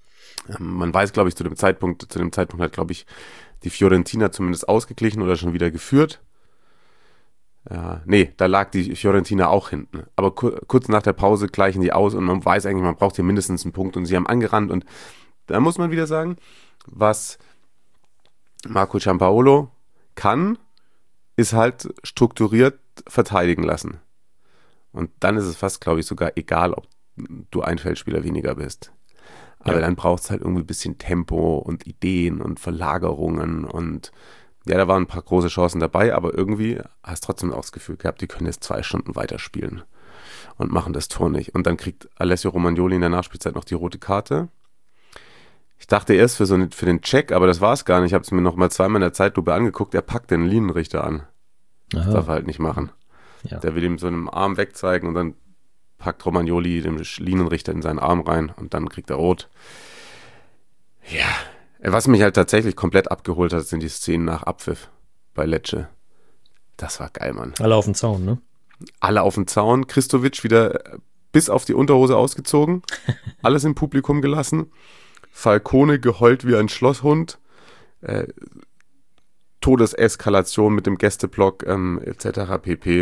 Ähm, man weiß, glaube ich, zu dem Zeitpunkt, zu dem Zeitpunkt hat, glaube ich, die Fiorentina zumindest ausgeglichen oder schon wieder geführt. Ja, nee, da lag die Fiorentina auch hinten. Aber ku- kurz nach der Pause gleichen die aus und man weiß eigentlich, man braucht hier mindestens einen Punkt und sie haben angerannt. Und da muss man wieder sagen, was Marco Giampaolo kann, ist halt strukturiert verteidigen lassen. Und dann ist es fast, glaube ich, sogar egal, ob du ein Feldspieler weniger bist. Aber ja. dann braucht es halt irgendwie ein bisschen Tempo und Ideen und Verlagerungen und ja, da waren ein paar große Chancen dabei, aber irgendwie hast du trotzdem auch das Gefühl gehabt, die können jetzt zwei Stunden weiterspielen und machen das Tor nicht. Und dann kriegt Alessio Romagnoli in der Nachspielzeit noch die rote Karte. Ich dachte erst für, so eine, für den Check, aber das war es gar nicht. Ich habe es mir noch mal zweimal in der Zeitlupe angeguckt. Er packt den Linienrichter an. Das Aha. darf er halt nicht machen. Ja. Der will ihm so einen Arm wegzeigen und dann packt Romagnoli den Linienrichter in seinen Arm rein und dann kriegt er rot. Ja, was mich halt tatsächlich komplett abgeholt hat, sind die Szenen nach Abpfiff bei Lecce. Das war geil, Mann. Alle auf dem Zaun, ne? Alle auf dem Zaun. Kristovic wieder bis auf die Unterhose ausgezogen. Alles im Publikum gelassen. Falcone geheult wie ein Schlosshund. Äh, Todeseskalation mit dem Gästeblock ähm, et cetera pp.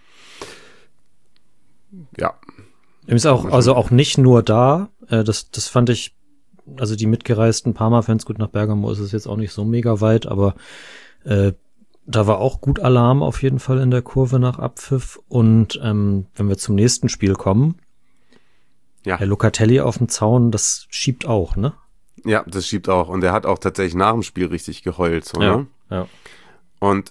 Ja. Ist auch, also auch nicht nur da. Äh, das, das fand ich, also die mitgereisten Parma-Fans, gut, nach Bergamo ist es jetzt auch nicht so mega weit, aber äh, da war auch gut Alarm auf jeden Fall in der Kurve nach Abpfiff. Und ähm, wenn wir zum nächsten Spiel kommen, ja. Herr Locatelli auf dem Zaun, das schiebt auch, ne? Ja, das schiebt auch. Und er hat auch tatsächlich nach dem Spiel richtig geheult. So, ja, ne? ja. Und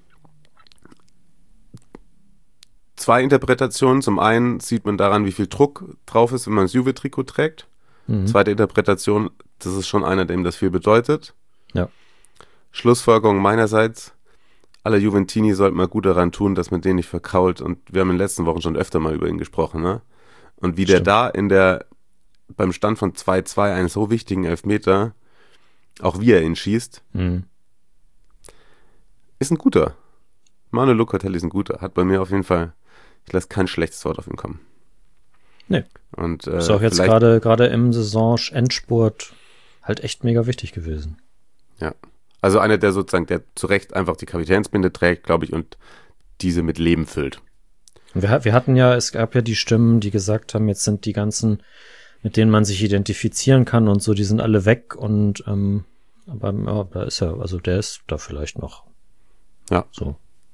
zwei Interpretationen. Zum einen sieht man daran, wie viel Druck drauf ist, wenn man das Juve-Trikot trägt. Mhm. Zweite Interpretation, das ist schon einer, dem das viel bedeutet. Ja. Schlussfolgerung meinerseits, alle Juventini sollten mal gut daran tun, dass man den nicht verkrault. Und wir haben in den letzten Wochen schon öfter mal über ihn gesprochen, ne? Und wie der Stimmt. da in der, beim Stand von zwei zwei einen so wichtigen Elfmeter, auch wie er ihn schießt, Mhm. ist ein guter. Manuel Locatelli ist ein guter. Hat bei mir auf jeden Fall, ich lasse kein schlechtes Wort auf ihn kommen. Nee. Und, äh, Ist auch jetzt gerade gerade im Saison-Endspurt halt echt mega wichtig gewesen. Ja. Also einer, der sozusagen, der zu Recht einfach die Kapitänsbinde trägt, glaube ich, und diese mit Leben füllt. Und wir, wir hatten ja, es gab ja die Stimmen, die gesagt haben, jetzt sind die ganzen, mit denen man sich identifizieren kann und so, die sind alle weg und ähm, aber ja, da ist er, also der ist da vielleicht noch. Ja. So.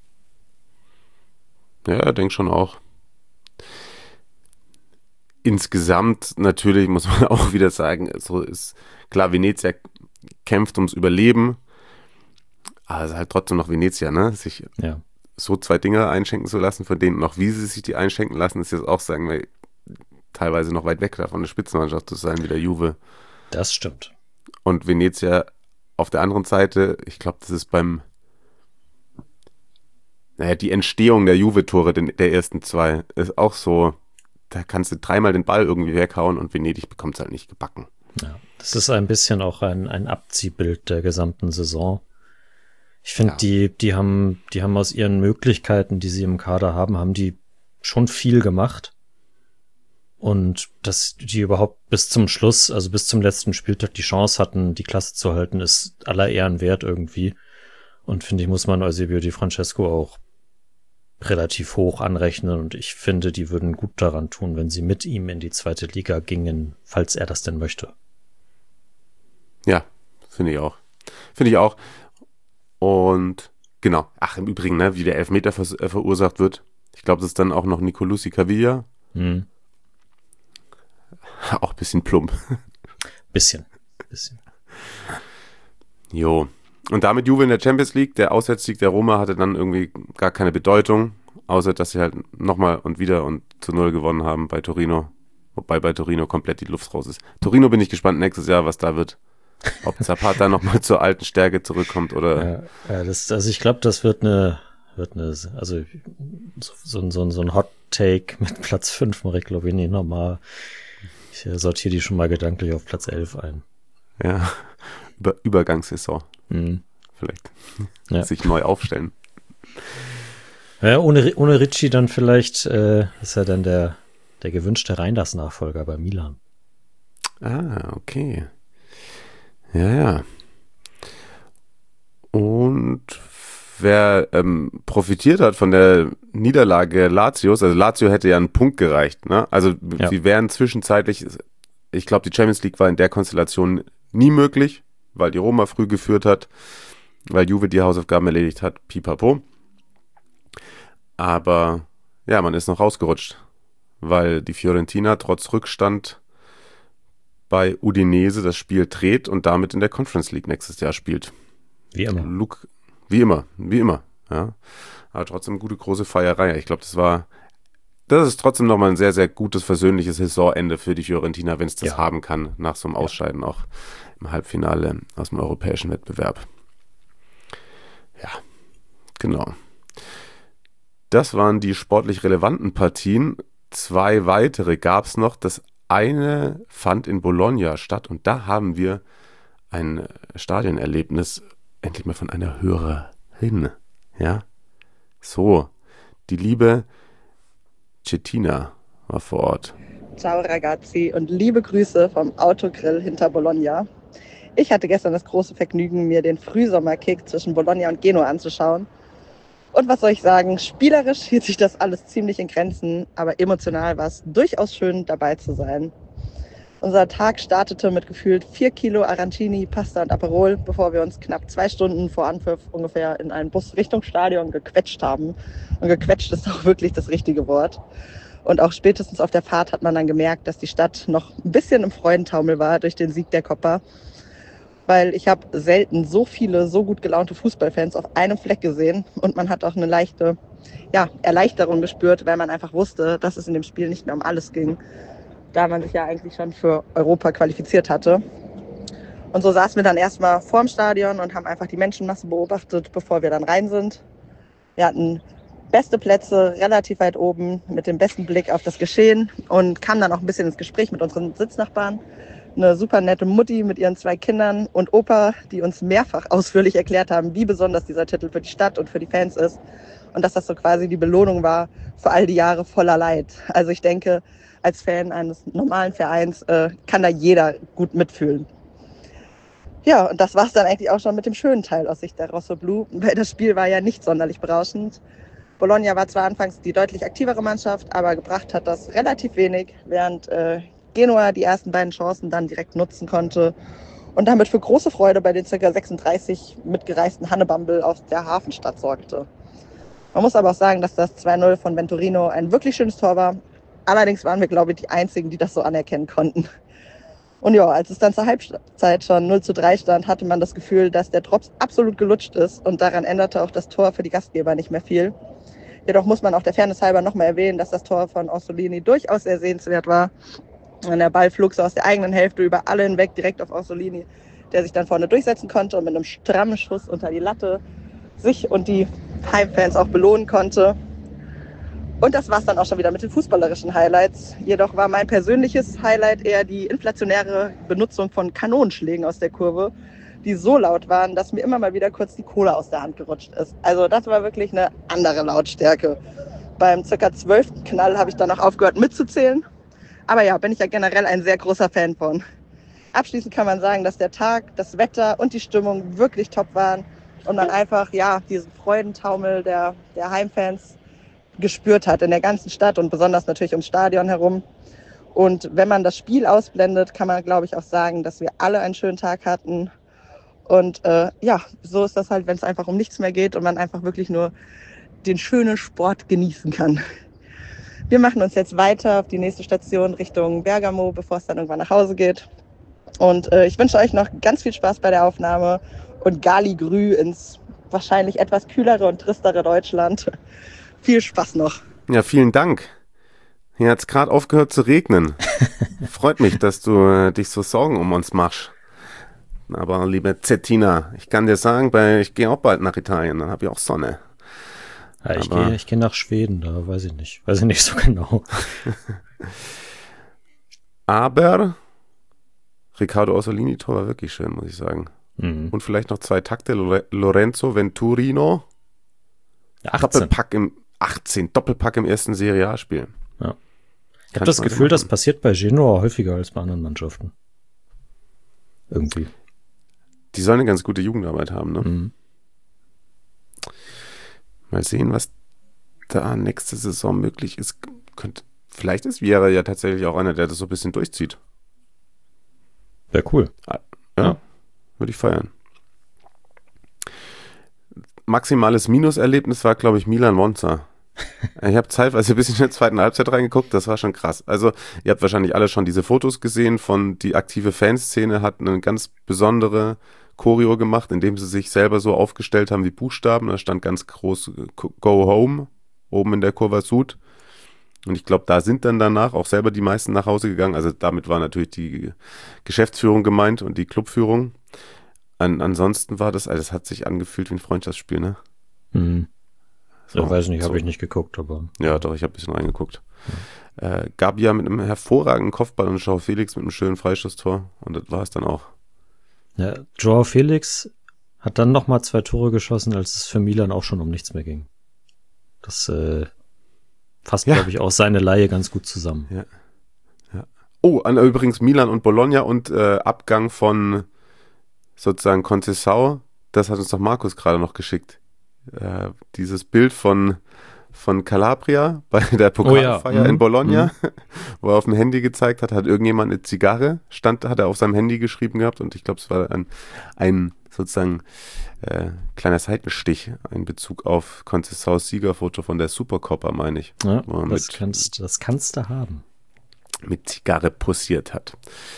Ja, ich denke schon auch. Insgesamt natürlich muss man auch wieder sagen, so ist klar, Venezia kämpft ums Überleben, aber es ist halt trotzdem noch Venezia, ne? Sich Ja. so zwei Dinge einschenken zu lassen, von denen noch wie sie sich die einschenken lassen, ist jetzt auch, sagen wir, teilweise noch weit weg davon, eine Spitzenmannschaft zu sein wie der Juve. Das stimmt. Und Venezia auf der anderen Seite, ich glaube, das ist beim naja, die Entstehung der Juve-Tore, der ersten zwei, ist auch so, da kannst du dreimal den Ball irgendwie weghauen und Venedig bekommt es halt nicht gebacken. Ja, das ist ein bisschen auch ein, ein Abziehbild der gesamten Saison. Ich finde, Ja. die, die haben, die haben aus ihren Möglichkeiten, die sie im Kader haben, haben die schon viel gemacht. Und dass die überhaupt bis zum Schluss, also bis zum letzten Spieltag die Chance hatten, die Klasse zu halten, ist aller Ehren wert irgendwie. Und finde ich, muss man Eusebio Di Francesco auch relativ hoch anrechnen. Und ich finde, die würden gut daran tun, wenn sie mit ihm in die zweite Liga gingen, falls er das denn möchte. Ja, finde ich auch. Finde ich auch. Und genau, ach im Übrigen, ne, wie der Elfmeter vers- äh, verursacht wird. Ich glaube, das ist dann auch noch Nicolussi Cavilla. Hm. Auch ein bisschen plump. Bisschen. Bisschen. Jo. Und damit Juve in der Champions League. Der Auswärtssieg der Roma hatte dann irgendwie gar keine Bedeutung, außer dass sie halt nochmal und wieder und zu null gewonnen haben bei Torino. Wobei bei Torino komplett die Luft raus ist. Torino bin ich gespannt nächstes Jahr, was da wird. Ob Zapata nochmal zur alten Stärke zurückkommt oder... Ja, ja, das, also ich glaube, das wird eine, wird eine, also so, so, so, so ein Hot Take mit Platz fünf mache ich, glaube ich, nicht nochmal. Ich äh, sortiere die schon mal gedanklich auf Platz elf ein. Ja, Über, Übergangssaison. Mhm. Vielleicht Ja. sich neu aufstellen. Ja, ohne, ohne Ricci dann vielleicht äh, ist er dann der, der gewünschte Reinders-Nachfolger bei Milan. Ah, okay. Ja, ja. Und wer ähm, profitiert hat von der Niederlage Lazios, also Lazio hätte ja einen Punkt gereicht, ne? Also ja. sie wären zwischenzeitlich, ich glaube, die Champions League war in der Konstellation nie möglich, weil die Roma früh geführt hat, weil Juve die Hausaufgaben erledigt hat, pipapo. Aber ja, man ist noch rausgerutscht, weil die Fiorentina trotz Rückstand bei Udinese das Spiel dreht und damit in der Conference League nächstes Jahr spielt. Wie immer. Luke, wie immer, wie immer, ja. Aber trotzdem gute große Feierei. Ich glaube, das war, das ist trotzdem nochmal ein sehr, sehr gutes, versöhnliches Saisonende für die Fiorentina, wenn es das ja. haben kann, nach so einem Ausscheiden ja. auch im Halbfinale aus dem europäischen Wettbewerb. Ja, genau. Das waren die sportlich relevanten Partien. Zwei weitere gab es noch. Das eine fand in Bologna statt und da haben wir ein Stadionerlebnis endlich mal von einer Hörerin. Ja, so, die liebe Cettina war vor Ort. Ciao ragazzi und liebe Grüße vom Autogrill hinter Bologna. Ich hatte gestern das große Vergnügen, mir den Frühsommerkick zwischen Bologna und Genua anzuschauen. Und was soll ich sagen, spielerisch hielt sich das alles ziemlich in Grenzen, aber emotional war es durchaus schön, dabei zu sein. Unser Tag startete mit gefühlt vier Kilo Arancini, Pasta und Aperol, bevor wir uns knapp zwei Stunden vor Anpfiff ungefähr in einen Bus Richtung Stadion gequetscht haben. Und gequetscht ist auch wirklich das richtige Wort. Und auch spätestens auf der Fahrt hat man dann gemerkt, dass die Stadt noch ein bisschen im Freudentaumel war durch den Sieg der Coppa. Weil ich habe selten so viele, so gut gelaunte Fußballfans auf einem Fleck gesehen. Und man hat auch eine leichte ja, Erleichterung gespürt, weil man einfach wusste, dass es in dem Spiel nicht mehr um alles ging, da man sich ja eigentlich schon für Europa qualifiziert hatte. Und so saßen wir dann erstmal vorm Stadion und haben einfach die Menschenmasse beobachtet, bevor wir dann rein sind. Wir hatten beste Plätze, relativ weit oben, mit dem besten Blick auf das Geschehen und kamen dann auch ein bisschen ins Gespräch mit unseren Sitznachbarn. Eine super nette Mutti mit ihren zwei Kindern und Opa, die uns mehrfach ausführlich erklärt haben, wie besonders dieser Titel für die Stadt und für die Fans ist. Und dass das so quasi die Belohnung war für all die Jahre voller Leid. Also ich denke, als Fan eines normalen Vereins äh, kann da jeder gut mitfühlen. Ja, und das war es dann eigentlich auch schon mit dem schönen Teil aus Sicht der Rossoblu, weil das Spiel war ja nicht sonderlich berauschend. Bologna war zwar anfangs die deutlich aktivere Mannschaft, aber gebracht hat das relativ wenig, während äh, Genua die ersten beiden Chancen dann direkt nutzen konnte und damit für große Freude bei den ca. sechsunddreißig mitgereisten Hannebumble aus der Hafenstadt sorgte. Man muss aber auch sagen, dass das zwei null von Venturino ein wirklich schönes Tor war. Allerdings waren wir, glaube ich, die Einzigen, die das so anerkennen konnten. Und ja, als es dann zur Halbzeit schon null zu drei stand, hatte man das Gefühl, dass der Drops absolut gelutscht ist und daran änderte auch das Tor für die Gastgeber nicht mehr viel. Jedoch muss man auch der Fairness halber nochmal erwähnen, dass das Tor von Orsolini durchaus sehr sehenswert war. Und der Ball flog so aus der eigenen Hälfte über alle hinweg direkt auf Orsolini, der sich dann vorne durchsetzen konnte und mit einem strammen Schuss unter die Latte sich und die Heimfans auch belohnen konnte. Und das war es dann auch schon wieder mit den fußballerischen Highlights. Jedoch war mein persönliches Highlight eher die inflationäre Benutzung von Kanonenschlägen aus der Kurve, die so laut waren, dass mir immer mal wieder kurz die Kohle aus der Hand gerutscht ist. Also das war wirklich eine andere Lautstärke. Beim circa zwölften Knall habe ich dann auch aufgehört mitzuzählen. Aber ja, bin ich ja generell ein sehr großer Fan von. Abschließend kann man sagen, dass der Tag, das Wetter und die Stimmung wirklich top waren und man einfach ja diesen Freudentaumel der, der Heimfans gespürt hat in der ganzen Stadt und besonders natürlich ums Stadion herum. Und wenn man das Spiel ausblendet, kann man, glaube ich, auch sagen, dass wir alle einen schönen Tag hatten. Und äh, ja, so ist das halt, wenn es einfach um nichts mehr geht und man einfach wirklich nur den schönen Sport genießen kann. Wir machen uns jetzt weiter auf die nächste Station Richtung Bergamo, bevor es dann irgendwann nach Hause geht. Und äh, ich wünsche euch noch ganz viel Spaß bei der Aufnahme und Gali Grü ins wahrscheinlich etwas kühlere und tristere Deutschland. Viel Spaß noch. Ja, vielen Dank. Hier hat es gerade aufgehört zu regnen. Freut mich, dass du äh, dich so Sorgen um uns machst. Aber liebe Cettina, ich kann dir sagen, bei, ich gehe auch bald nach Italien, dann habe ich auch Sonne. Ja, ich gehe ich geh nach Schweden, da weiß ich nicht. Weiß ich nicht so genau. Aber Riccardo Orsolini-Tor war wirklich schön, muss ich sagen. Mhm. Und vielleicht noch zwei Takte. Lorenzo Venturino. achtzehn. Doppelpack im achtzehn, Doppelpack im ersten Serie A-Spiel. Ja. Ich habe das Gefühl, das passiert bei Genoa häufiger als bei anderen Mannschaften. Irgendwie. Die sollen eine ganz gute Jugendarbeit haben, ne? Mhm. Mal sehen, was da nächste Saison möglich ist. Könnte, vielleicht ist Vieira ja tatsächlich auch einer, der das so ein bisschen durchzieht. Wäre cool. Ja, ja. Würde ich feiern. Maximales Minuserlebnis war, glaube ich, Milan Monza. Ich habe zeitweise ein bisschen in der zweiten Halbzeit reingeguckt, das war schon krass. Also ihr habt wahrscheinlich alle schon diese Fotos gesehen von die aktive Fanszene hat eine ganz besondere Choreo gemacht, indem sie sich selber so aufgestellt haben wie Buchstaben. Da stand ganz groß Go Home oben in der Curva Sud. Und ich glaube, da sind dann danach auch selber die meisten nach Hause gegangen. Also damit war natürlich die Geschäftsführung gemeint und die Clubführung. An, ansonsten war das, also es hat sich angefühlt wie ein Freundschaftsspiel, ne? Mhm. So, ich weiß nicht, habe so. ich nicht geguckt, aber... Ja, doch, ich habe ein bisschen reingeguckt. Ja. Äh, Gabia mit einem hervorragenden Kopfball und João Felix mit einem schönen Freischusstor. Und das war es dann auch. Ja, João Felix hat dann nochmal zwei Tore geschossen, als es für Milan auch schon um nichts mehr ging. Das äh, fasst, ja. glaube ich, auch seine Leihe ganz gut zusammen. Ja. Ja. Oh, an, übrigens Milan und Bologna und äh, Abgang von sozusagen Conceição, das hat uns doch Markus gerade noch geschickt. Äh, dieses Bild von von Calabria bei der Pokalfeier oh ja. in Bologna, mhm. wo er auf dem Handy gezeigt hat, hat irgendjemand eine Zigarre, stand, hat er auf seinem Handy geschrieben gehabt und ich glaube, es war ein, ein sozusagen äh, kleiner Seitenstich in Bezug auf Conceiçãos Siegerfoto von der Supercoppa, meine ich. Ja, wo er das, mit, kannst, das kannst du haben. Mit Zigarre posiert hat.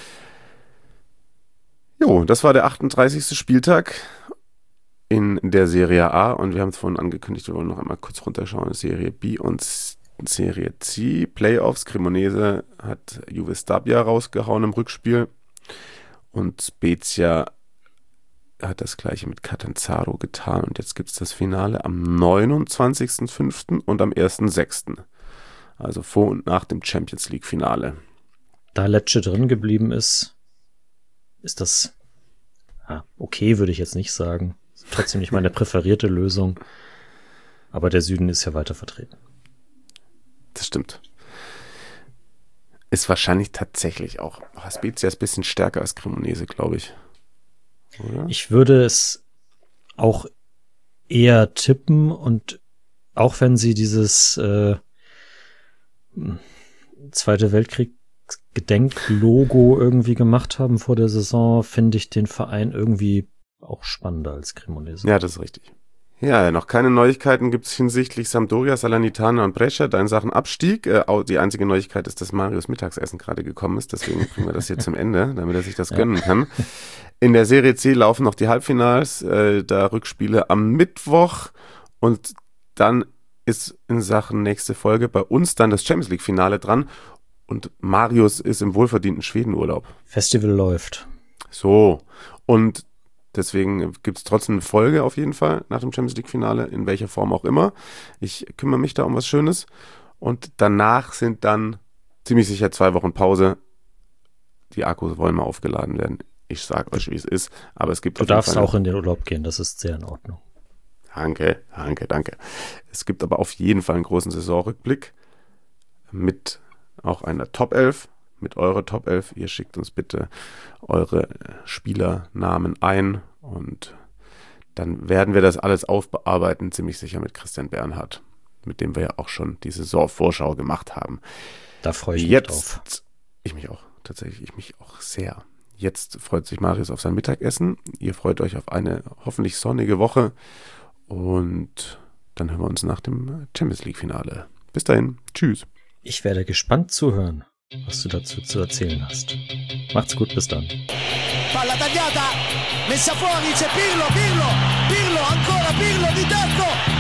Jo, das war der achtunddreißigste Spieltag in der Serie A und wir haben es vorhin angekündigt, wir wollen noch einmal kurz runterschauen, Serie B und Serie C, Playoffs, Cremonese hat Juve Stabia rausgehauen im Rückspiel und Spezia hat das gleiche mit Catanzaro getan und jetzt gibt es das Finale am neunundzwanzigsten fünften und am ersten sechsten Also vor und nach dem Champions League Finale. Da Lecce drin geblieben ist, ist das ja, okay, würde ich jetzt nicht sagen. Trotzdem nicht meine präferierte Lösung. Aber der Süden ist ja weiter vertreten. Das stimmt. Ist wahrscheinlich tatsächlich auch. Oh, Spezia ist ein bisschen stärker als Cremonese, glaube ich. Oder? Ich würde es auch eher tippen und auch wenn sie dieses äh, Zweite Weltkrieg-Gedenklogo irgendwie gemacht haben vor der Saison, finde ich den Verein irgendwie auch spannender als Cremonese. Ja, das ist richtig. Ja, noch keine Neuigkeiten gibt es hinsichtlich Sampdoria, Salernitana und Brescia, da in Sachen Abstieg. Äh, die einzige Neuigkeit ist, dass Marius Mittagessen gerade gekommen ist, deswegen bringen wir das hier zum Ende, damit er sich das ja. gönnen kann. In der Serie C laufen noch die Halbfinals, äh, da Rückspiele am Mittwoch und dann ist in Sachen nächste Folge bei uns dann das Champions League Finale dran und Marius ist im wohlverdienten Schwedenurlaub. Festival läuft. So, und deswegen gibt es trotzdem eine Folge auf jeden Fall nach dem Champions League Finale, in welcher Form auch immer. Ich kümmere mich da um was Schönes. Und danach sind dann ziemlich sicher zwei Wochen Pause. Die Akkus wollen mal aufgeladen werden. Ich sage euch, wie es ist. Aber es gibt Du darfst auch in den Urlaub gehen, das ist sehr in Ordnung. Danke, danke, danke. Es gibt aber auf jeden Fall einen großen Saisonrückblick mit auch einer Top elf. Mit eurer Top elf. Ihr schickt uns bitte eure Spielernamen ein und dann werden wir das alles aufbearbeiten, ziemlich sicher mit Christian Bernhard, mit dem wir ja auch schon die Saisonvorschau gemacht haben. Da freue ich mich Jetzt, drauf. Ich mich auch, tatsächlich, ich mich auch sehr. Jetzt freut sich Marius auf sein Mittagessen. Ihr freut euch auf eine hoffentlich sonnige Woche und dann hören wir uns nach dem Champions League Finale. Bis dahin, tschüss. Ich werde gespannt zuhören, was du dazu zu erzählen hast. Macht's gut, bis dann. Palla tagliata, messa fuori, c'è Pirlo, Pirlo, Pirlo, ancora Pirlo di tacco.